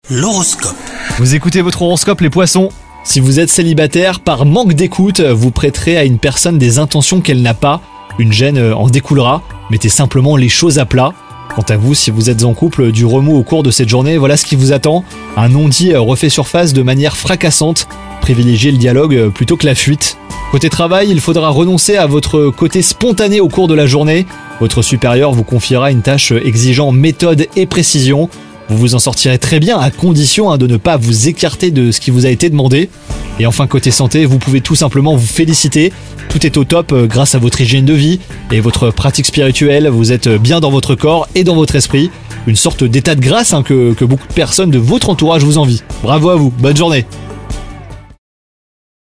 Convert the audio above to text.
L'horoscope. Vous écoutez votre horoscope les poissons. Si vous êtes célibataire, par manque d'écoute, vous prêterez à une personne des intentions qu'elle n'a pas. Une gêne en découlera, mettez simplement les choses à plat. Quant à vous, si vous êtes en couple, du remous au cours de cette journée, voilà ce qui vous attend. Un non-dit refait surface de manière fracassante. Privilégiez le dialogue plutôt que la fuite. Côté travail, il faudra renoncer à votre côté spontané au cours de la journée. Votre supérieur vous confiera une tâche exigeant méthode et précision. Vous vous en sortirez très bien à condition de ne pas vous écarter de ce qui vous a été demandé. Et enfin côté santé, vous pouvez tout simplement vous féliciter. Tout est au top grâce à votre hygiène de vie et votre pratique spirituelle. Vous êtes bien dans votre corps et dans votre esprit. Une sorte d'état de grâce que beaucoup de personnes de votre entourage vous envient. Bravo à vous, bonne journée.